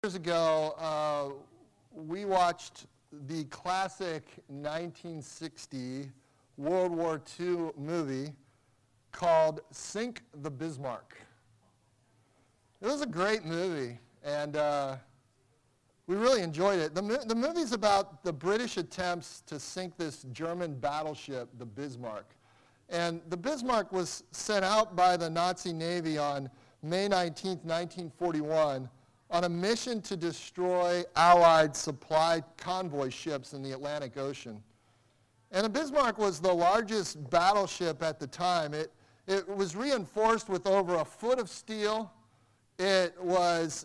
Years ago, we watched the classic 1960 World War II movie called Sink the Bismarck. It was a great movie, and we really enjoyed it. The movie's about the British attempts to sink this German battleship, the Bismarck. And the Bismarck was sent out by the Nazi Navy on May 19, 1941, on a mission to destroy Allied supply convoy ships in the Atlantic Ocean. And the Bismarck was the largest battleship at the time. It was reinforced with over a foot of steel. It was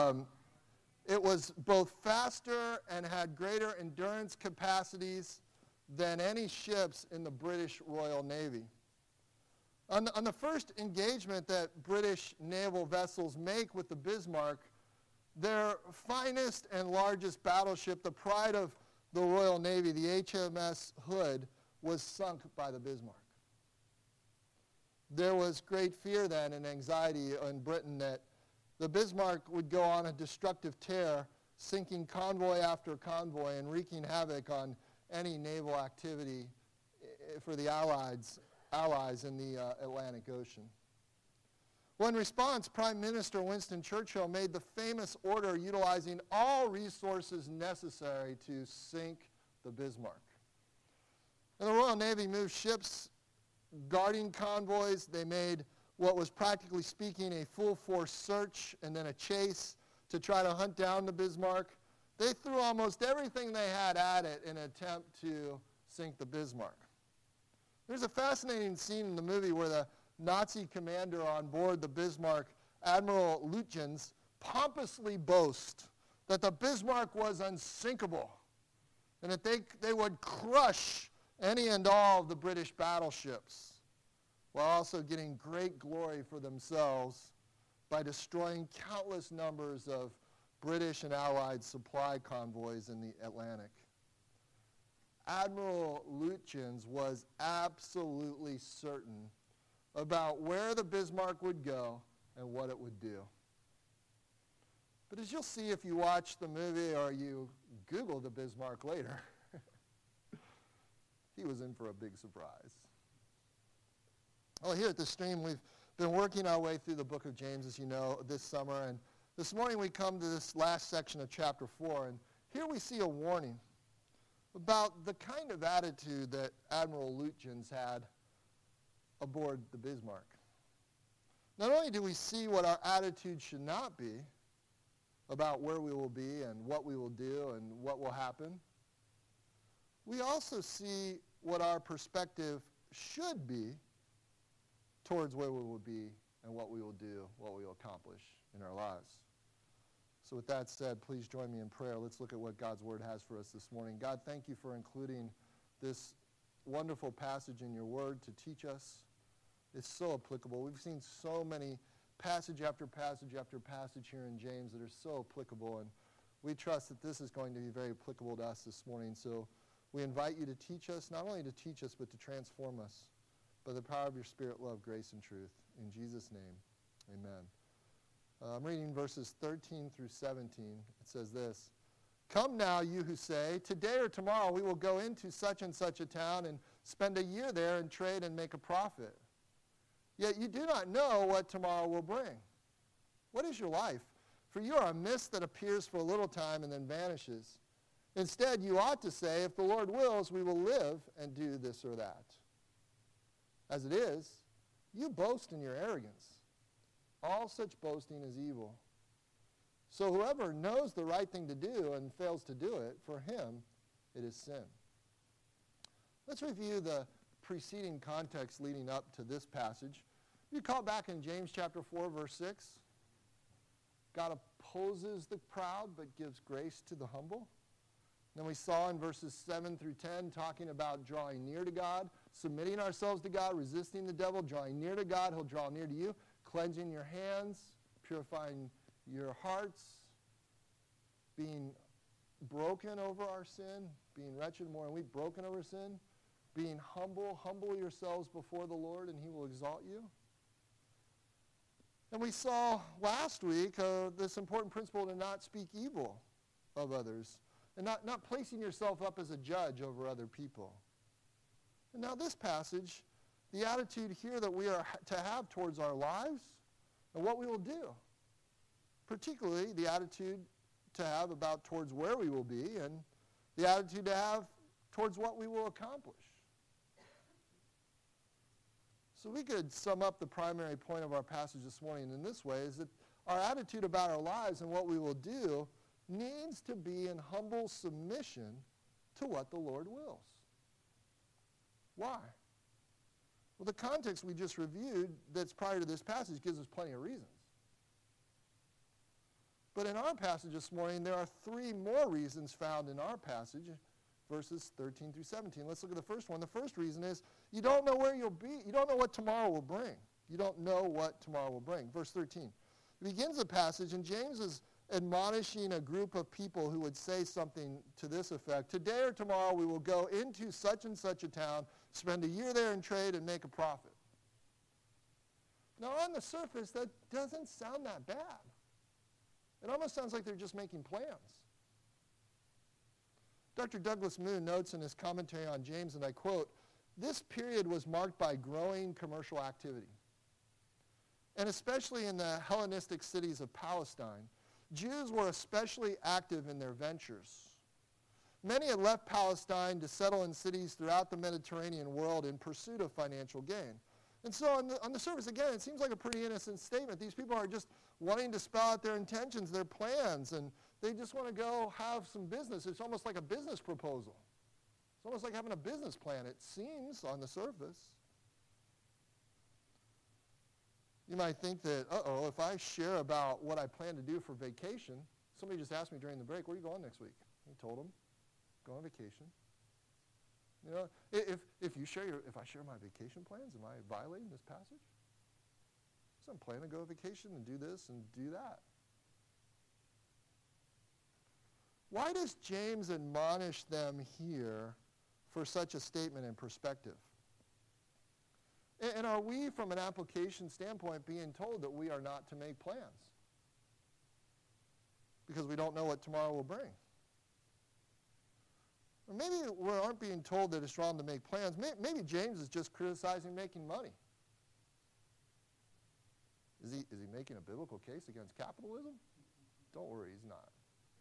both faster and had greater endurance capacities than any ships in the British Royal Navy. On the first engagement that British naval vessels make with the Bismarck, their finest and largest battleship, the pride of the Royal Navy, the HMS Hood, was sunk by the Bismarck. There was great fear then and anxiety in Britain that the Bismarck would go on a destructive tear, sinking convoy after convoy and wreaking havoc on any naval activity for the allies in the Atlantic Ocean. Well, in response, Prime Minister Winston Churchill made the famous order utilizing all resources necessary to sink the Bismarck. And the Royal Navy moved ships guarding convoys. They made what was practically speaking a full-force search and then a chase to try to hunt down the Bismarck. They threw almost everything they had at it in an attempt to sink the Bismarck. There's a fascinating scene in the movie where the Nazi commander on board the Bismarck, Admiral Lütjens, pompously boasts that the Bismarck was unsinkable and that they would crush any and all of the British battleships, while also getting great glory for themselves by destroying countless numbers of British and Allied supply convoys in the Atlantic. Admiral Lütjens was absolutely certain about where the Bismarck would go and what it would do. But as you'll see if you watch the movie or you Google the Bismarck later, he was in for a big surprise. Well, here at the stream, we've been working our way through the book of James, as you know, this summer. And this morning we come to this last section of chapter 4. And here we see a warning about the kind of attitude that Admiral Lütjens had aboard the Bismarck. Not only do we see what our attitude should not be about where we will be and what we will do and what will happen, we also see what our perspective should be towards where we will be and what we will do, what we will accomplish in our lives. So with that said, please join me in prayer. Let's look at what God's Word has for us this morning. God, thank you for including this wonderful passage in your Word to teach us. It's so applicable. We've seen so many passage after passage after passage here in James that are so applicable, and we trust that this is going to be very applicable to us this morning. So we invite you to teach us, not only to teach us, but to transform us by the power of your Spirit, love, grace, and truth. In Jesus' name, amen. I'm reading verses 13 through 17. It says this: "Come now, you who say, 'Today or tomorrow we will go into such and such a town and spend a year there and trade and make a profit.' Yet you do not know what tomorrow will bring. What is your life? For you are a mist that appears for a little time and then vanishes. Instead, you ought to say, 'If the Lord wills, we will live and do this or that.' As it is, you boast in your arrogance. All such boasting is evil. So whoever knows the right thing to do and fails to do it, for him it is sin." Let's review the preceding context leading up to this passage. You call back in James chapter 4, verse 6. God opposes the proud but gives grace to the humble. Then we saw in verses 7 through 10 talking about drawing near to God, submitting ourselves to God, resisting the devil, drawing near to God, he'll draw near to you, cleansing your hands, purifying your hearts, being broken over our sin, being wretched, more and weak, broken over sin, being humble yourselves before the Lord and he will exalt you. And we saw last week this important principle to not speak evil of others and not placing yourself up as a judge over other people. And now this passage, the attitude here that we are to have towards our lives and what we will do, particularly the attitude to have about towards where we will be and the attitude to have towards what we will accomplish. So we could sum up the primary point of our passage this morning in this way, is that our attitude about our lives and what we will do needs to be in humble submission to what the Lord wills. Why? Well, the context we just reviewed that's prior to this passage gives us plenty of reasons. But in our passage this morning, there are three more reasons found in our passage, verses 13 through 17. Let's look at the first one. The first reason is you don't know where you'll be. You don't know what tomorrow will bring. You don't know what tomorrow will bring. Verse 13. It begins the passage, and James is admonishing a group of people who would say something to this effect. Today or tomorrow we will go into such and such a town, spend a year there in trade, and make a profit. Now, on the surface, that doesn't sound that bad. It almost sounds like they're just making plans. Dr. Douglas Moon notes in his commentary on James, and I quote, "This period was marked by growing commercial activity. And especially in the Hellenistic cities of Palestine, Jews were especially active in their ventures. Many had left Palestine to settle in cities throughout the Mediterranean world in pursuit of financial gain." And so on the surface, again, it seems like a pretty innocent statement. These people are just wanting to spell out their intentions, their plans, and they just want to go have some business. It's almost like a business proposal. It's almost like having a business plan, it seems, on the surface. You might think that, if I share about what I plan to do for vacation, somebody just asked me during the break, "Where are you going next week?" I told them, "Go on vacation." You know, if I share my vacation plans, am I violating this passage? So I'm planning to go on vacation and do this and do that. Why does James admonish them here for such a statement and perspective? And are we, from an application standpoint, being told that we are not to make plans? Because we don't know what tomorrow will bring. Or maybe we aren't being told that it's wrong to make plans. Maybe James is just criticizing making money. Is he making a biblical case against capitalism? Don't worry, he's not.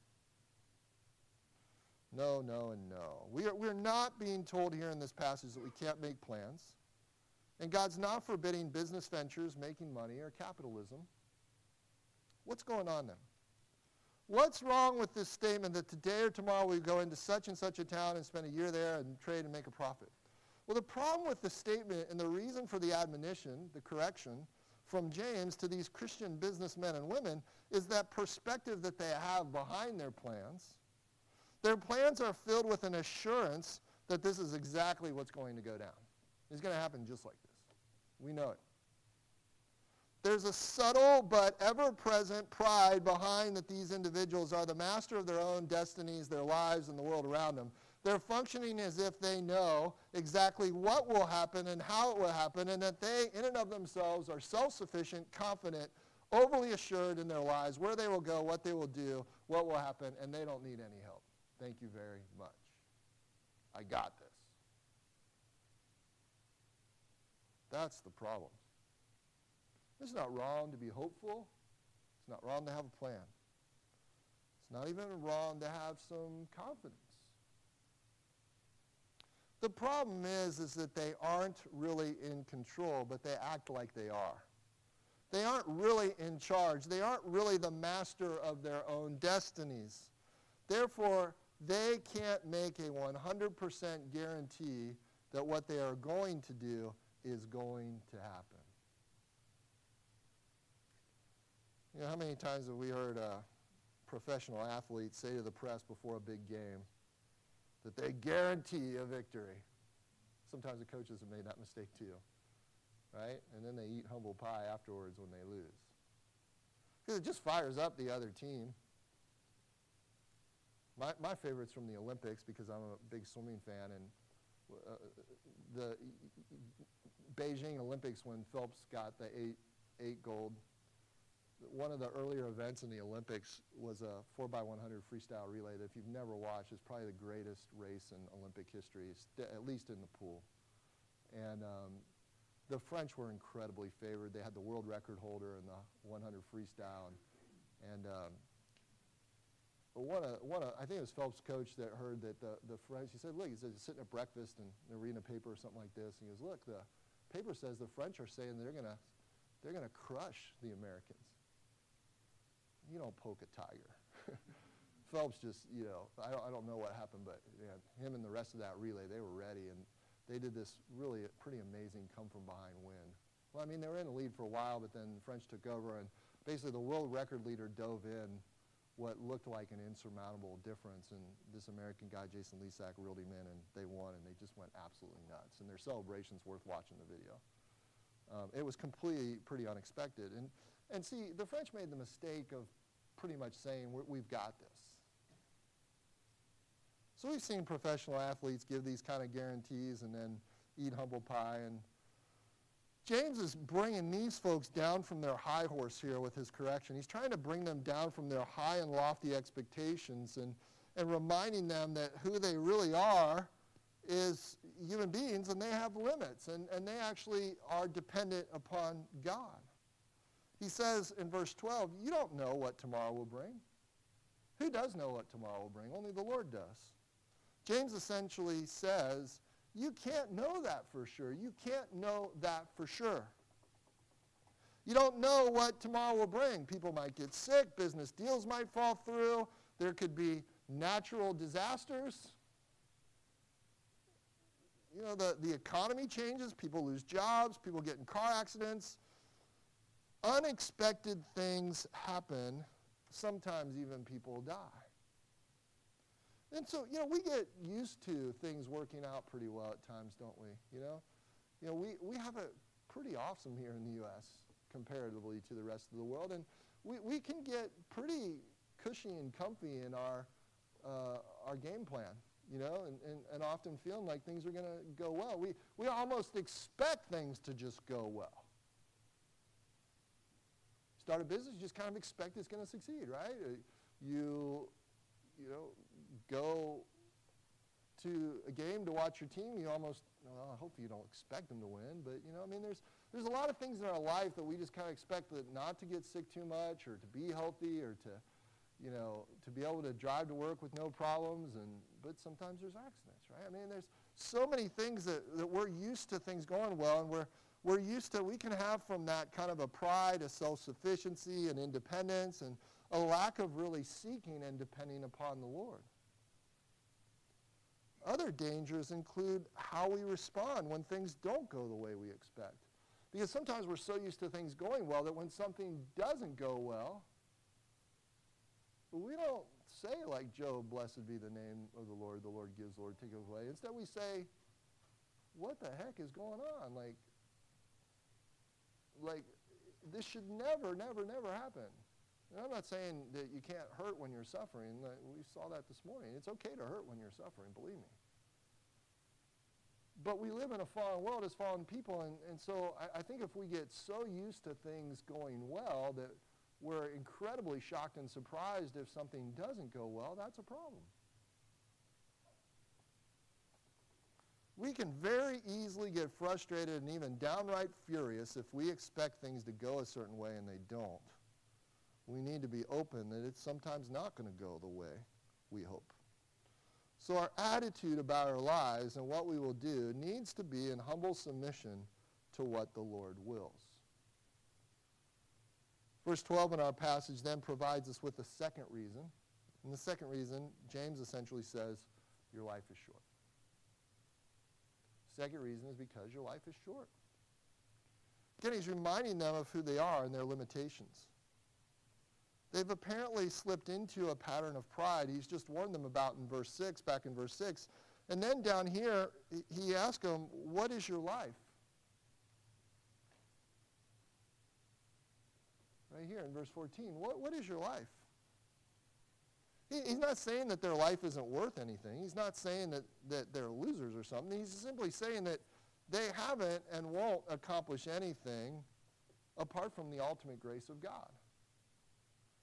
No, no, and no. We're not being told here in this passage that we can't make plans. And God's not forbidding business ventures, making money, or capitalism. What's going on then? What's wrong with this statement that today or tomorrow we go into such and such a town and spend a year there and trade and make a profit? Well, the problem with the statement and the reason for the admonition, the correction, from James to these Christian businessmen and women is that perspective that they have behind their plans. Their plans are filled with an assurance that this is exactly what's going to go down. It's going to happen just like this. We know it. There's a subtle but ever-present pride behind that these individuals are the master of their own destinies, their lives, and the world around them. They're functioning as if they know exactly what will happen and how it will happen, and that they, in and of themselves, are self-sufficient, confident, overly assured in their lives, where they will go, what they will do, what will happen, and they don't need any help. Thank you very much. I got this. That's the problem. It's not wrong to be hopeful. It's not wrong to have a plan. It's not even wrong to have some confidence. The problem is that they aren't really in control, but they act like they are. They aren't really in charge. They aren't really the master of their own destinies. Therefore, they can't make a 100% guarantee that what they are going to do is going to happen. You know, how many times have we heard a professional athlete say to the press before a big game that they guarantee a victory? Sometimes the coaches have made that mistake too, right? And then they eat humble pie afterwards when they lose. Because it just fires up the other team. My favorite's from the Olympics because I'm a big swimming fan, and the Beijing Olympics when Phelps got the eight gold one of the earlier events in the Olympics was a 4x100 freestyle relay that if you've never watched, is probably the greatest race in Olympic history, at least in the pool. And the French were incredibly favored. They had the world record holder in the 100 freestyle. And I think it was Phelps' coach that heard that the French, he said, look, he said, sitting at breakfast and they're reading a paper or something like this. And he goes, look, the paper says the French are saying they're gonna crush the Americans. You don't poke a tiger. Phelps just, I don't know what happened, but him and the rest of that relay, they were ready, and they did this really pretty amazing come-from-behind win. Well, I mean, they were in the lead for a while, but then the French took over, and basically the world record leader dove in what looked like an insurmountable difference, and this American guy, Jason Lesac, reeled him in, and they won, and they just went absolutely nuts. And their celebration's worth watching the video. It was completely pretty unexpected. And see, the French made the mistake of pretty much saying, we've got this. So we've seen professional athletes give these kind of guarantees and then eat humble pie. And James is bringing these folks down from their high horse here with his correction. He's trying to bring them down from their high and lofty expectations and reminding them that who they really are is human beings, and they have limits, and they actually are dependent upon God. He says in verse 12, you don't know what tomorrow will bring. Who does know what tomorrow will bring? Only the Lord does. James essentially says, you can't know that for sure. You can't know that for sure. You don't know what tomorrow will bring. People might get sick. Business deals might fall through. There could be natural disasters. The economy changes. People lose jobs. People get in car accidents. Unexpected things happen. Sometimes even people die. And so, we get used to things working out pretty well at times, don't we? We have it pretty awesome here in the U.S. comparatively to the rest of the world. And we can get pretty cushy and comfy in our game plan, and often feeling like things are going to go well. We almost expect things to just go well. Start a business, you just kind of expect it's going to succeed, right? You go to a game to watch your team, you almost, hopefully you don't expect them to win, but there's a lot of things in our life that we just kind of expect that not to get sick too much, or to be healthy, or to be able to drive to work with no problems, but sometimes there's accidents, right? There's so many things that we're used to things going well, and we're used to, we can have from that kind of a pride, a self-sufficiency, and independence, and a lack of really seeking and depending upon the Lord. Other dangers include how we respond when things don't go the way we expect. Because sometimes we're so used to things going well that when something doesn't go well, we don't say like Job, blessed be the name of the Lord gives, the Lord taketh away. Instead we say, what the heck is going on? Like this should never, never, never happen. And I'm not saying that you can't hurt when you're suffering. We saw that this morning. It's okay to hurt when you're suffering, believe me. But we live in a fallen world as fallen people, and so I think if we get so used to things going well that we're incredibly shocked and surprised if something doesn't go well, that's a problem. We can very easily get frustrated and even downright furious if we expect things to go a certain way and they don't. We need to be open that it's sometimes not going to go the way we hope. So our attitude about our lives and what we will do needs to be in humble submission to what the Lord wills. Verse 12 in our passage then provides us with a second reason. And the second reason, James essentially says, your life is short. Second reason is because your life is short. Again, he's reminding them of who they are and their limitations. They've apparently slipped into a pattern of pride. He's just warned them about back in verse 6. And then down here, he asks them, what is your life? Right here in verse 14, what is your life? He's not saying that their life isn't worth anything. He's not saying that they're losers or something. He's simply saying that they haven't and won't accomplish anything apart from the ultimate grace of God.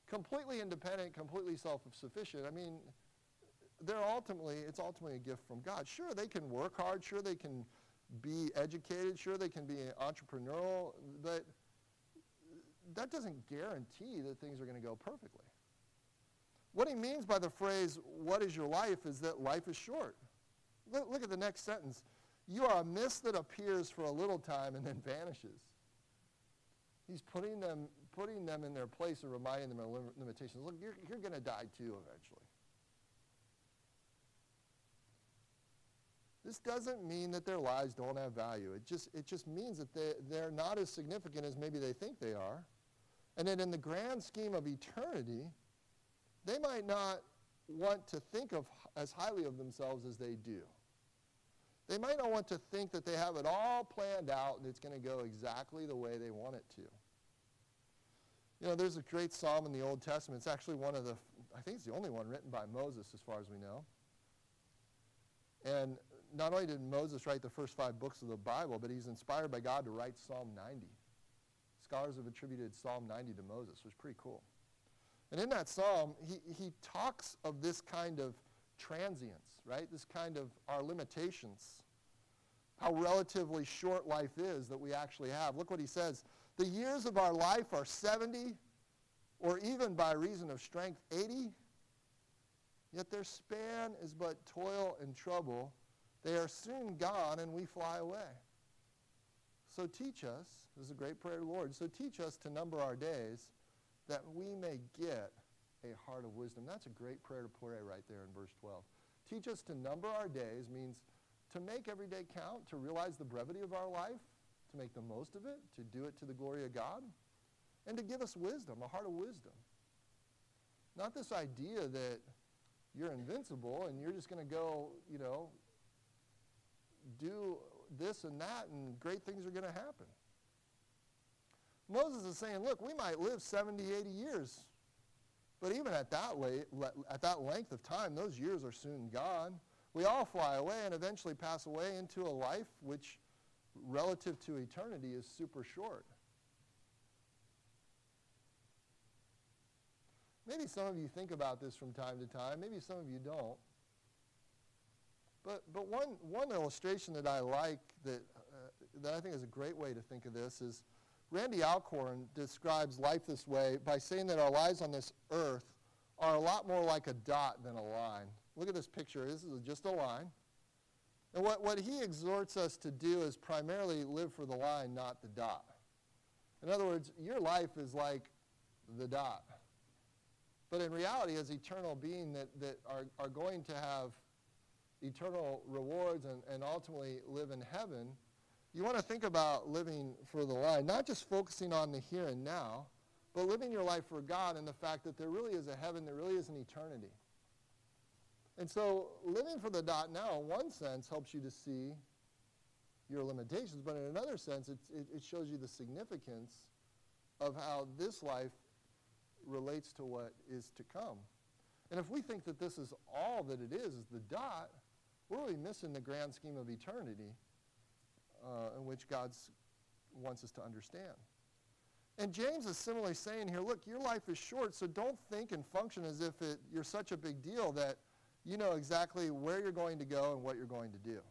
completely independent, completely self-sufficient. I mean, it's ultimately a gift from God. Sure, they can work hard. Sure, they can be educated. Sure, they can be entrepreneurial. But that doesn't guarantee that things are going to go perfectly. What he means by the phrase, what is your life, is that life is short. Look at the next sentence. You are a mist that appears for a little time and then vanishes. He's putting them in their place and reminding them of limitations. Look, you're going to die too eventually. This doesn't mean that their lives don't have value. It just means that they're not as significant as maybe they think they are. And that in the grand scheme of eternity, they might not want to think of as highly of themselves as they do. They might not want to think that they have it all planned out and it's going to go exactly the way they want it to. You know, there's a great psalm in the Old Testament. It's actually I think it's the only one written by Moses as far as we know. And not only did Moses write the first 5 books of the Bible, but he's inspired by God to write Psalm 90. Scholars have attributed Psalm 90 to Moses, which is pretty cool. And in that psalm, he talks of this kind of transience, right? This kind of our limitations, how relatively short life is that we actually have. Look what he says. The years of our life are 70, or even by reason of strength, 80. Yet their span is but toil and trouble. They are soon gone, and we fly away. So teach us, this is a great prayer to the Lord, so teach us to number our days, that we may get a heart of wisdom. That's a great prayer to pray right there in verse 12. Teach us to number our days means to make every day count, to realize the brevity of our life, to make the most of it, to do it to the glory of God, and to give us wisdom, a heart of wisdom. Not this idea that you're invincible and you're just going to go, do this and that and great things are going to happen. Moses is saying, look, we might live 70, 80 years, but even at that length of time, those years are soon gone. We all fly away and eventually pass away into a life which, relative to eternity, is super short. Maybe some of you think about this from time to time. Maybe some of you don't. But one illustration that I like that I think is a great way to think of this is Randy Alcorn describes life this way by saying that our lives on this earth are a lot more like a dot than a line. Look at this picture. This is just a line. And what he exhorts us to do is primarily live for the line, not the dot. In other words, your life is like the dot. But in reality, as eternal being that are going to have eternal rewards and ultimately live in heaven, you want to think about living for the line, not just focusing on the here and now, but living your life for God and the fact that there really is a heaven, there really is an eternity. And so living for the dot now, in one sense, helps you to see your limitations, but in another sense, it shows you the significance of how this life relates to what is to come. And if we think that this is all that it is the dot, we're really missing the grand scheme of eternity in which God wants us to understand. And James is similarly saying here, look, your life is short, so don't think and function as if you're such a big deal that you know exactly where you're going to go and what you're going to do.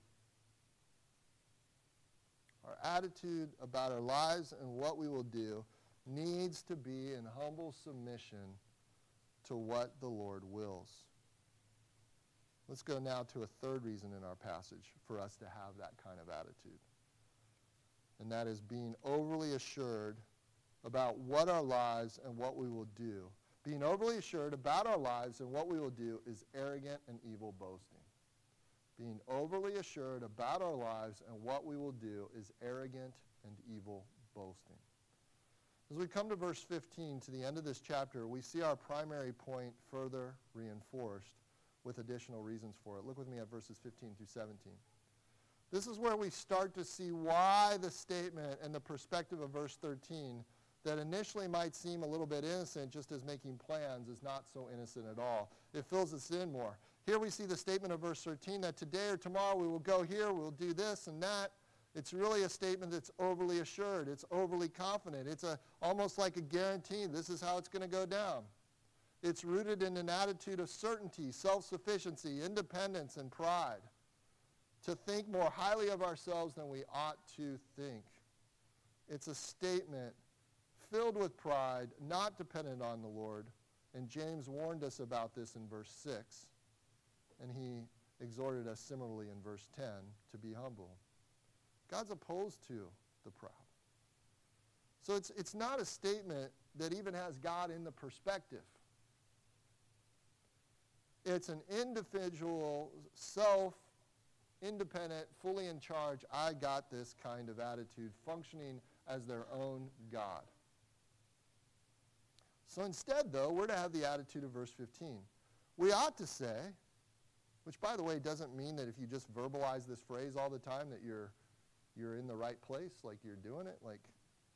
Our attitude about our lives and what we will do needs to be in humble submission to what the Lord wills. Let's go now to a third reason in our passage for us to have that kind of attitude. And that is being overly assured about what our lives and what we will do. Being overly assured about our lives and what we will do is arrogant and evil boasting. Being overly assured about our lives and what we will do is arrogant and evil boasting. As we come to verse 15, to the end of this chapter, we see our primary point further reinforced with additional reasons for it. Look with me at verses 15 through 17. This is where we start to see why the statement and the perspective of verse 13 that initially might seem a little bit innocent, just as making plans, is not so innocent at all. It fills us in more. Here we see the statement of verse 13 that today or tomorrow we will go here, we'll do this and that. It's really a statement that's overly assured. It's overly confident. It's almost like a guarantee. This is how it's going to go down. It's rooted in an attitude of certainty, self-sufficiency, independence, and pride. To think more highly of ourselves than we ought to think. It's a statement filled with pride, not dependent on the Lord. And James warned us about this in verse 6. And he exhorted us similarly in verse 10 to be humble. God's opposed to the proud. So it's not a statement that even has God in the perspective. It's an individual, self-independent, fully in charge, I got this kind of attitude, functioning as their own God. So instead, though, we're to have the attitude of verse 15. We ought to say, which, by the way, doesn't mean that if you just verbalize this phrase all the time that you're in the right place, like you're doing it, like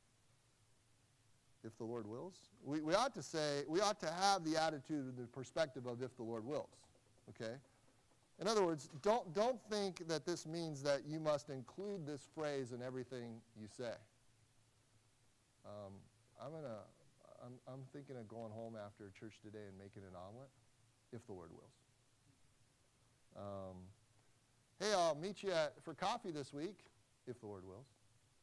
if the Lord wills. We ought to say, we ought to have the attitude and the perspective of if the Lord wills, okay? In other words, don't think that this means that you must include this phrase in everything you say. I'm thinking of going home after church today and making an omelet, if the Lord wills. Hey, I'll meet you for coffee this week, if the Lord wills.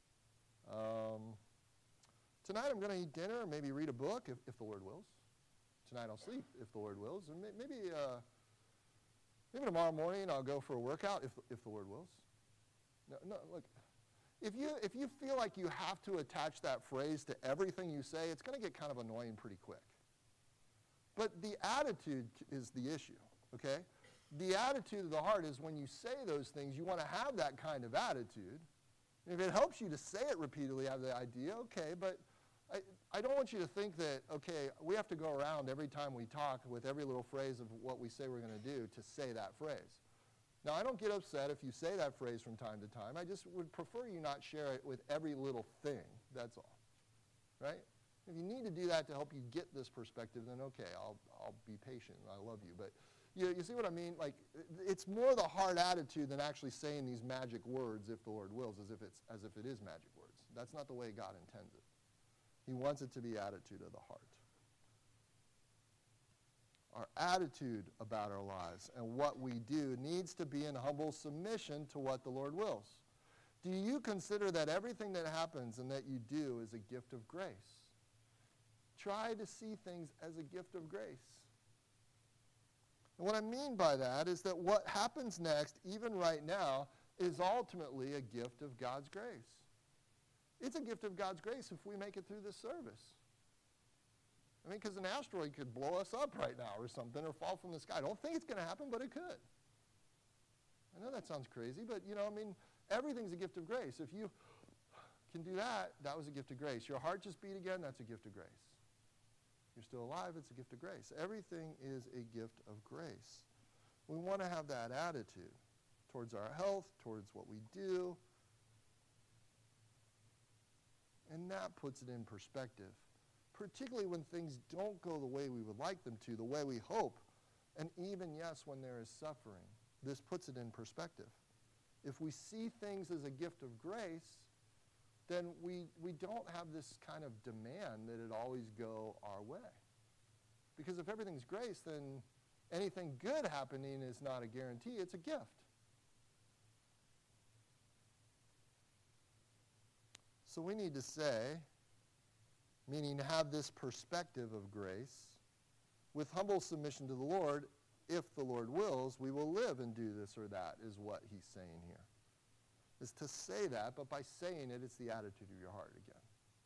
Tonight I'm going to eat dinner, maybe read a book, if the Lord wills. Tonight I'll sleep, if the Lord wills. And maybe tomorrow morning I'll go for a workout, if the Lord wills. No, look, if you feel like you have to attach that phrase to everything you say, it's going to get kind of annoying pretty quick. But the attitude is the issue, okay? The attitude of the heart is when you say those things, you want to have that kind of attitude. And if it helps you to say it repeatedly, have the idea, okay, but I don't want you to think that, okay, we have to go around every time we talk with every little phrase of what we say we're going to do to say that phrase. Now, I don't get upset if you say that phrase from time to time. I just would prefer you not share it with every little thing. That's all, right? If you need to do that to help you get this perspective, then okay, I'll be patient. I love you. But you see what I mean? Like, it's more the heart attitude than actually saying these magic words, if the Lord wills, as if it is magic words. That's not the way God intends it. He wants it to be attitude of the heart. Our attitude about our lives and what we do needs to be in humble submission to what the Lord wills. Do you consider that everything that happens and that you do is a gift of grace? Try to see things as a gift of grace. And what I mean by that is that what happens next, even right now, is ultimately a gift of God's grace. It's a gift of God's grace if we make it through this service. I mean, because an asteroid could blow us up right now or something, or fall from the sky. I don't think it's going to happen, but it could. I know that sounds crazy, but, everything's a gift of grace. If you can do that, that was a gift of grace. Your heart just beat again, that's a gift of grace. You're still alive, it's a gift of grace. Everything is a gift of grace. We want to have that attitude towards our health, towards what we do. And that puts it in perspective, particularly when things don't go the way we would like them to, the way we hope, and even, yes, when there is suffering. This puts it in perspective. If we see things as a gift of grace, then we don't have this kind of demand that it always go our way. Because if everything's grace, then anything good happening is not a guarantee, it's a gift. So we need to say, meaning have this perspective of grace, with humble submission to the Lord, if the Lord wills, we will live and do this or that, is what he's saying here. Is to say that, but by saying it, it's the attitude of your heart again.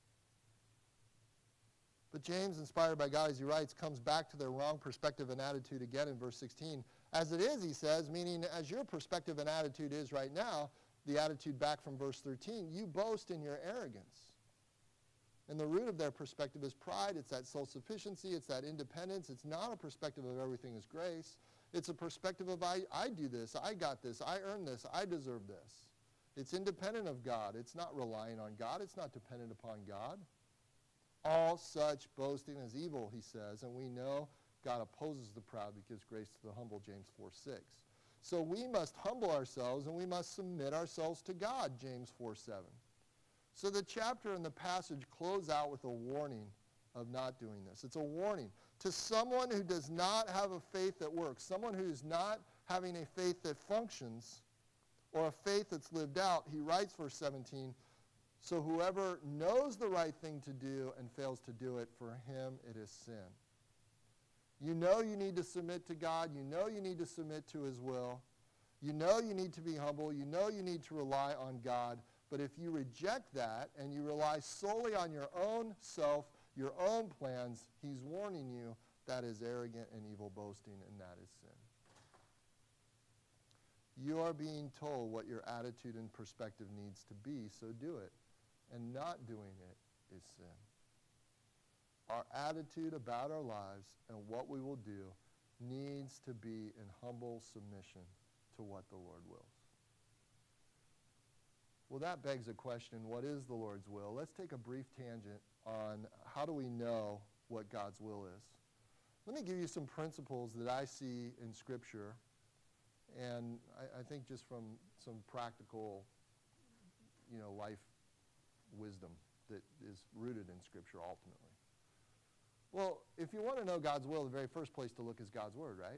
But James, inspired by God as he writes, comes back to their wrong perspective and attitude again in verse 16. As it is, he says, meaning as your perspective and attitude is right now, the attitude back from verse 13, you boast in your arrogance. And the root of their perspective is pride. It's that self-sufficiency. It's that independence. It's not a perspective of everything is grace. It's a perspective of I do this, I got this, I earned this, I deserve this. It's independent of God. It's not relying on God. It's not dependent upon God. All such boasting is evil, he says, and we know God opposes the proud but gives grace to the humble, James 4:6. So we must humble ourselves and we must submit ourselves to God, James 4:7. So the chapter and the passage close out with a warning of not doing this. It's a warning to someone who does not have a faith that works, someone who's not having a faith that functions, or a faith that's lived out, he writes, verse 17, so whoever knows the right thing to do and fails to do it, for him it is sin. You know you need to submit to God. You know you need to submit to his will. You know you need to be humble. You know you need to rely on God. But if you reject that and you rely solely on your own self, your own plans, he's warning you that is arrogant and evil boasting, and that is sin. You are being told what your attitude and perspective needs to be, so do it. And not doing it is sin. Our attitude about our lives and what we will do needs to be in humble submission to what the Lord wills. Well, that begs a question, what is the Lord's will? Let's take a brief tangent on how do we know what God's will is. Let me give you some principles that I see in Scripture, and I think just from some practical, life wisdom that is rooted in Scripture ultimately. Well, if you want to know God's will, the very first place to look is God's Word, right?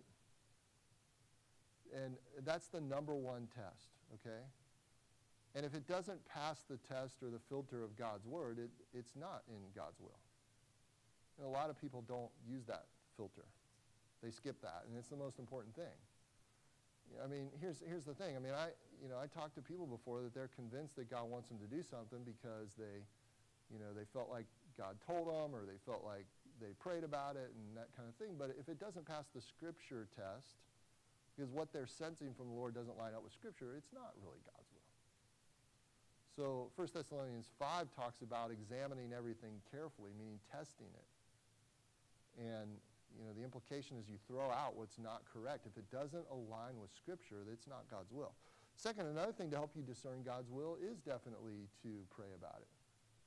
And that's the number one test, okay? And if it doesn't pass the test or the filter of God's Word, it's not in God's will. And a lot of people don't use that filter. They skip that, and it's the most important thing. I mean, here's the thing. I mean, I talked to people before that they're convinced that God wants them to do something because they felt like God told them, or they felt like they prayed about it and that kind of thing. But if it doesn't pass the Scripture test, because what they're sensing from the Lord doesn't line up with Scripture, it's not really God's will. So 1 Thessalonians 5 talks about examining everything carefully, meaning testing it. And the implication is you throw out what's not correct. If it doesn't align with Scripture, it's not God's will. Second, another thing to help you discern God's will is definitely to pray about it.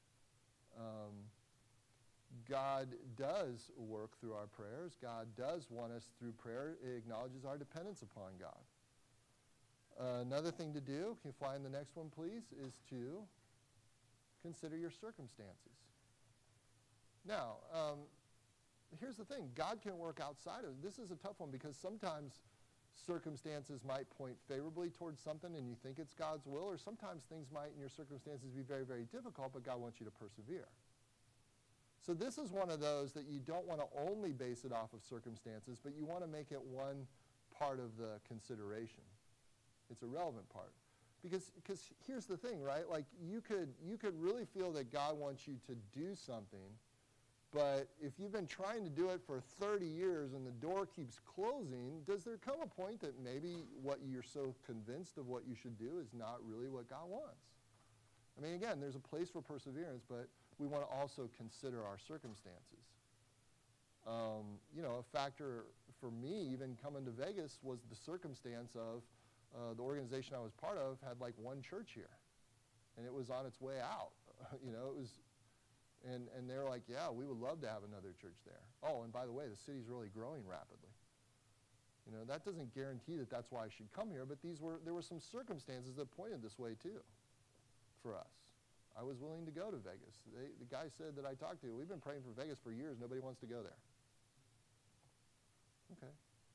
God does work through our prayers. God does want us through prayer. It acknowledges our dependence upon God. Another thing to do, can you fly in the next one, please, is to consider your circumstances. Now, here's the thing. God can work outside of it. This is a tough one because sometimes circumstances might point favorably towards something and you think it's God's will, or sometimes things might in your circumstances be very, very difficult, but God wants you to persevere. So this is one of those that you don't want to only base it off of circumstances, but you want to make it one part of the consideration. It's a relevant part. Because here's the thing, right? Like you could really feel that God wants you to do something, but if you've been trying to do it for 30 years and the door keeps closing, does there come a point that maybe what you're so convinced of what you should do is not really what God wants? I mean, again, there's a place for perseverance, but we want to also consider our circumstances. A factor for me, even coming to Vegas, was the circumstance of the organization I was part of had like one church here, and it was on its way out. It was, and they were like, yeah, we would love to have another church there. Oh, and by the way, the city's really growing rapidly. That doesn't guarantee that that's why I should come here, but there were some circumstances that pointed this way too for us. I was willing to go to Vegas. The guy said that I talked to, we've been praying for Vegas for years. Nobody wants to go there. Okay.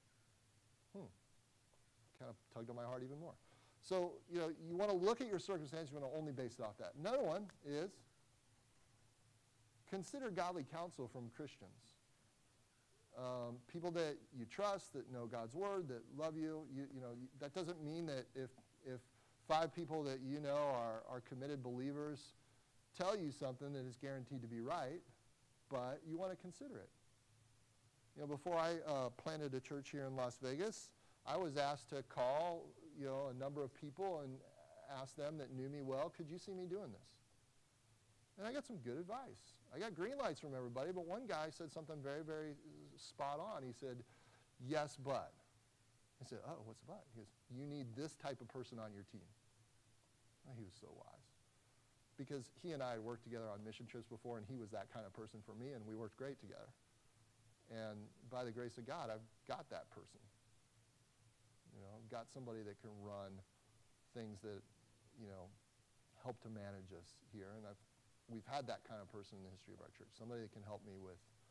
Kind of tugged on my heart even more. So, you want to look at your circumstances. You want to only base it off that. Another one is consider godly counsel from Christians. People that you trust, that know God's Word, that love you. That doesn't mean that if 5 people that you know are committed believers tell you something that is guaranteed to be right, but you want to consider it. Before I planted a church here in Las Vegas, I was asked to call, a number of people and ask them that knew me well, could you see me doing this? And I got some good advice. I got green lights from everybody, but one guy said something very, very spot on. He said, yes, but. I said, oh, what's the but? He goes, you need this type of person on your team. Oh, he was so wise. Because he and I had worked together on mission trips before, and he was that kind of person for me, and we worked great together. And by the grace of God, I've got that person. I've got somebody that can run things that, help to manage us here. And we've had that kind of person in the history of our church. Somebody that can help me with,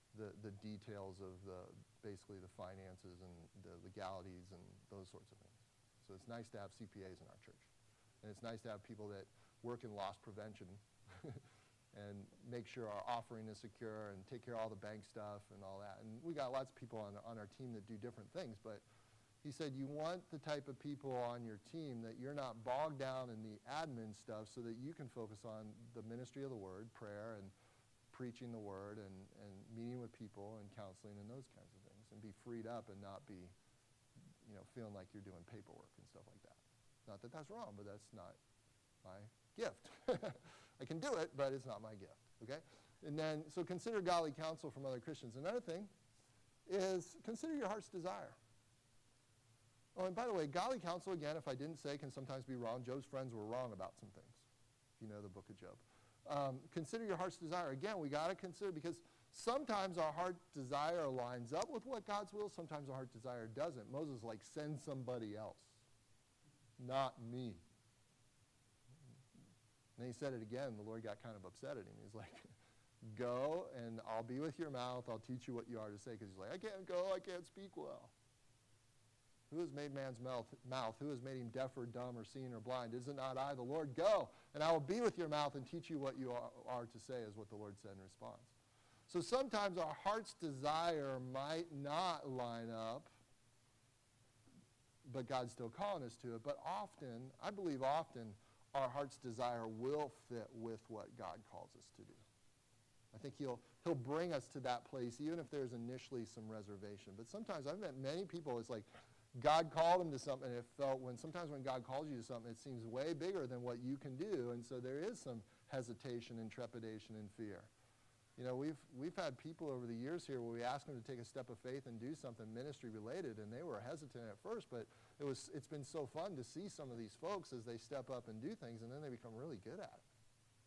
the details of basically the finances and the legalities and those sorts of things. So it's nice to have CPAs in our church. And it's nice to have people that work in loss prevention and make sure our offering is secure and take care of all the bank stuff and all that. And we got lots of people on our team that do different things, but he said you want the type of people on your team that you're not bogged down in the admin stuff so that you can focus on the ministry of the word, prayer, and preaching the word, and meeting with people and counseling and those kinds of things, and be freed up and not be, feeling like you're doing paperwork and stuff like that. Not that that's wrong, but that's not my gift. I can do it, but it's not my gift, okay? And then, so consider godly counsel from other Christians. Another thing is consider your heart's desire. Oh, and by the way, godly counsel, again, if I didn't say, can sometimes be wrong. Job's friends were wrong about some things, if you know the book of Job. Consider your heart's desire. Again, we got to consider, because sometimes our heart desire lines up with what God's will. Sometimes our heart desire doesn't. Moses like, send somebody else, not me. And then he said it again. The Lord got kind of upset at him. He's like, go and I'll be with your mouth. I'll teach you what you are to say. Because he's like, I can't go. I can't speak well. Who has made man's mouth? Who has made him deaf or dumb or seen or blind? Is it not I, the Lord? Go, and I will be with your mouth and teach you what you are to say, is what the Lord said in response. So sometimes our heart's desire might not line up, but God's still calling us to it. But often, I believe often, our heart's desire will fit with what God calls us to do. I think he'll bring us to that place, even if there's initially some reservation. But sometimes I've met many people, it's like, God called them to something, and it felt sometimes when God calls you to something, it seems way bigger than what you can do, and so there is some hesitation and trepidation and fear. We've had people over the years here where we asked them to take a step of faith and do something ministry related, and they were hesitant at first, but it's been so fun to see some of these folks as they step up and do things, and then they become really good at it.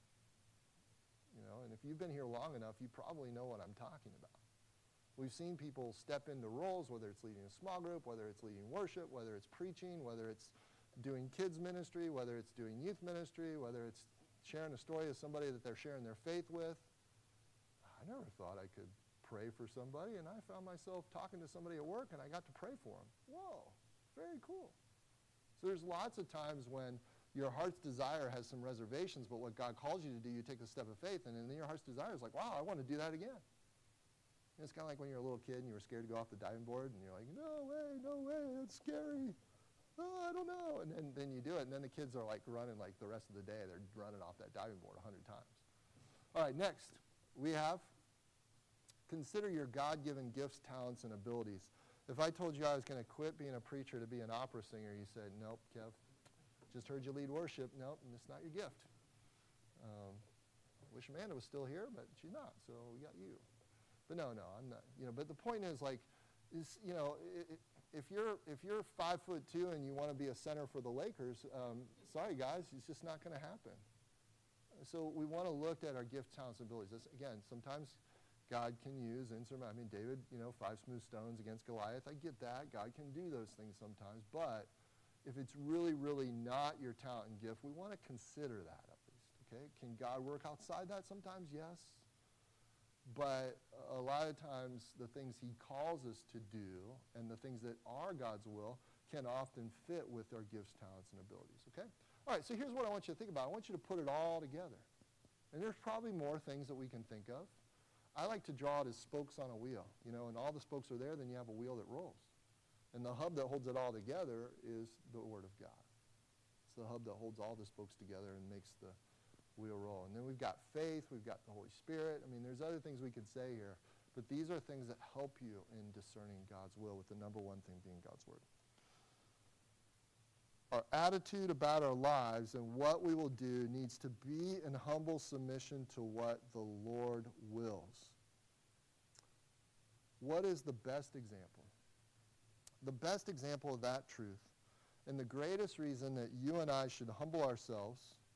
And if you've been here long enough, you probably know what I'm talking about. We've seen people step into roles, whether it's leading a small group, whether it's leading worship, whether it's preaching, whether it's doing kids ministry, whether it's doing youth ministry, whether it's sharing a story of somebody that they're sharing their faith with. I never thought I could pray for somebody, and I found myself talking to somebody at work, and I got to pray for them. Whoa, very cool. So there's lots of times when your heart's desire has some reservations, but what God calls you to do, you take a step of faith, and then your heart's desire is like, wow, I want to do that again. It's kind of like when you're a little kid and you were scared to go off the diving board, and you're like, no way, that's scary. Oh, I don't know. And then you do it, and then the kids are like running like the rest of the day. They're running off that diving board 100 times. All right, next we have consider your God-given gifts, talents, and abilities. If I told you I was going to quit being a preacher to be an opera singer, you said, nope, Kev, just heard you lead worship. Nope, it's not your gift. Wish Amanda was still here, but she's not, so we got you. But no, I'm not. But the point is, if you're 5'2" and you want to be a center for the Lakers, sorry guys, it's just not going to happen. So we want to look at our gift, talents, and abilities. Again, sometimes God can use David, 5 smooth stones against Goliath. I get that. God can do those things sometimes. But if it's really, really not your talent and gift, we want to consider that at least. Okay? Can God work outside that sometimes? Yes. But a lot of times the things he calls us to do and the things that are God's will can often fit with our gifts, talents, and abilities, okay? All right, so here's what I want you to think about. I want you to put it all together. And there's probably more things that we can think of. I like to draw it as spokes on a wheel, and all the spokes are there, then you have a wheel that rolls. And the hub that holds it all together is the Word of God. It's the hub that holds all the spokes together and makes the wheel roll. And then we've got faith, we've got the Holy Spirit. There's other things we could say here, but these are things that help you in discerning God's will, with the number one thing being God's Word. Our attitude about our lives and what we will do needs to be in humble submission to what the Lord wills. What is the best example? The best example of that truth, and the greatest reason that you and I should humble ourselves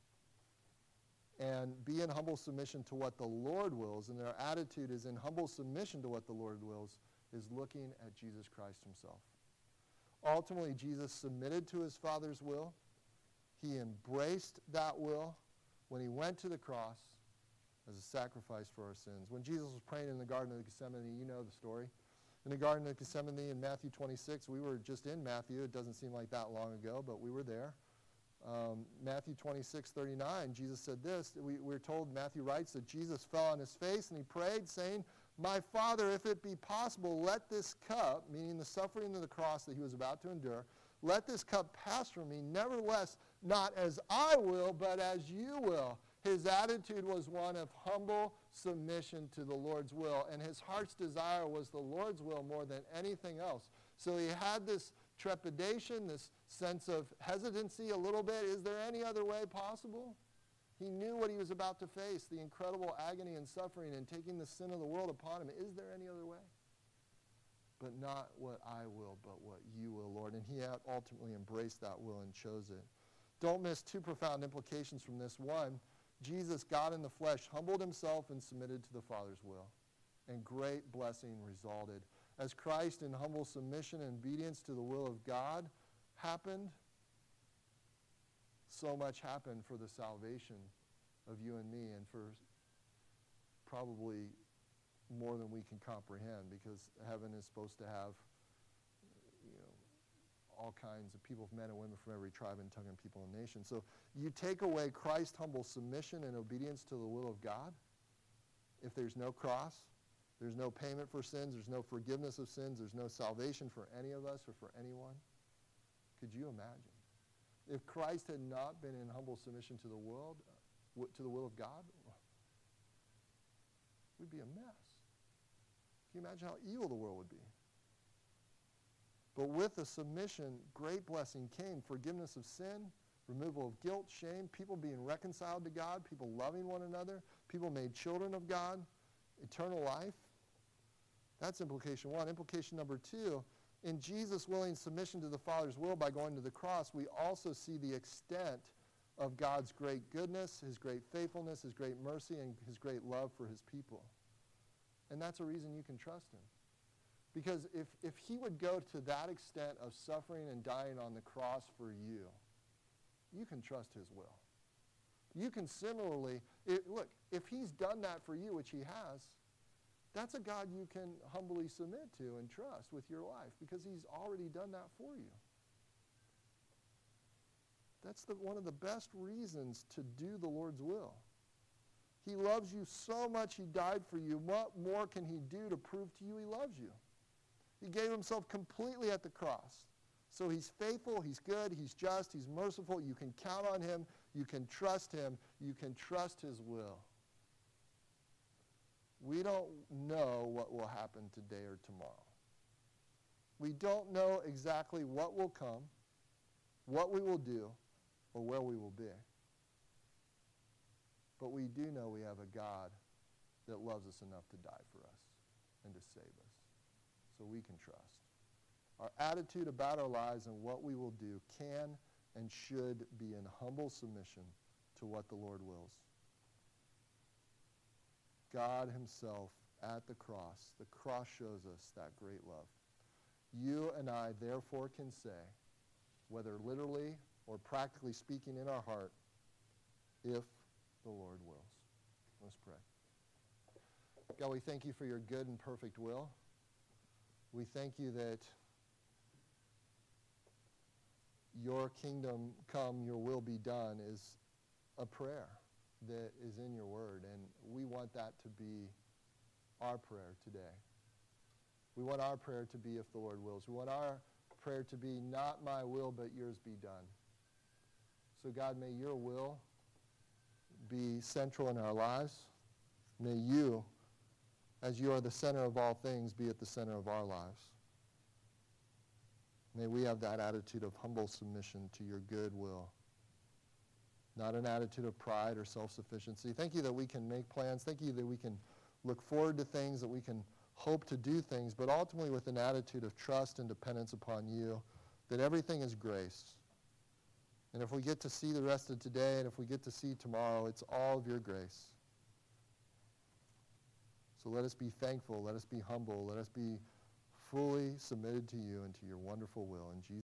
and be in humble submission to what the Lord wills, and their attitude is in humble submission to what the Lord wills, is looking at Jesus Christ himself. Ultimately, Jesus submitted to his Father's will. He embraced that will when he went to the cross, as a sacrifice for our sins. When Jesus was praying in the Garden of Gethsemane, you know the story. In the Garden of Gethsemane in Matthew 26, we were just in Matthew. It doesn't seem like that long ago, but we were there. Matthew 26:39, Jesus said this. We're told, Matthew writes, that Jesus fell on his face and he prayed, saying, "My Father, if it be possible, let this cup," meaning the suffering of the cross that he was about to endure, "let this cup pass from me. Nevertheless, not as I will, but as you will." His attitude was one of humble submission to the Lord's will, and his heart's desire was the Lord's will more than anything else. So he had this trepidation, this sense of hesitancy a little bit. Is there any other way possible? He knew what he was about to face, the incredible agony and suffering and taking the sin of the world upon him. Is there any other way? But not what I will, but what you will, Lord. And he ultimately embraced that will and chose it. Don't miss two profound implications from this. One, Jesus, God in the flesh, humbled himself and submitted to the Father's will. And great blessing resulted. As Christ in humble submission and obedience to the will of God happened, so much happened for the salvation of you and me, and for probably more than we can comprehend, because heaven is supposed to have, all kinds of people, men and women from every tribe and tongue and people and nation. So you take away Christ's humble submission and obedience to the will of God, if there's no cross, there's no payment for sins, there's no forgiveness of sins, there's no salvation for any of us or for anyone. Could you imagine? If Christ had not been in humble submission to the world, to the will of God, we'd be a mess. Can you imagine how evil the world would be? But with the submission, great blessing came. Forgiveness of sin, removal of guilt, shame, people being reconciled to God, people loving one another, people made children of God, eternal life. That's implication one. Implication number two, in Jesus' willing submission to the Father's will by going to the cross, we also see the extent of God's great goodness, his great faithfulness, his great mercy, and his great love for his people. And that's a reason you can trust him. Because if he would go to that extent of suffering and dying on the cross for you, you can trust his will. You can similarly, look, if he's done that for you, which he has, that's a God you can humbly submit to and trust with your life, because he's already done that for you. That's one of the best reasons to do the Lord's will. He loves you so much he died for you. What more can he do to prove to you he loves you? He gave himself completely at the cross. So he's faithful, he's good, he's just, he's merciful. You can count on him. You can trust him. You can trust his will. We don't know what will happen today or tomorrow. We don't know exactly what will come, what we will do, or where we will be. But we do know we have a God that loves us enough to die for us and to save us. So we can trust. Our attitude about our lives and what we will do can and should be in humble submission to what the Lord wills. God himself at the cross shows us that great love. You and I therefore can say, whether literally or practically speaking in our heart, if the Lord wills. Let's pray. God, we thank you for your good and perfect will. We thank you that your kingdom come, your will be done is a prayer that is in your word. And we want that to be our prayer today. We want our prayer to be if the Lord wills. We want our prayer to be not my will, but yours be done. So God, may your will be central in our lives. May you, as you are the center of all things, be at the center of our lives. May we have that attitude of humble submission to your good will, not an attitude of pride or self-sufficiency. Thank you that we can make plans. Thank you that we can look forward to things, that we can hope to do things, but ultimately with an attitude of trust and dependence upon you, that everything is grace. And if we get to see the rest of today, and if we get to see tomorrow, it's all of your grace. So let us be thankful, let us be humble, let us be fully submitted to you and to your wonderful will. In Jesus'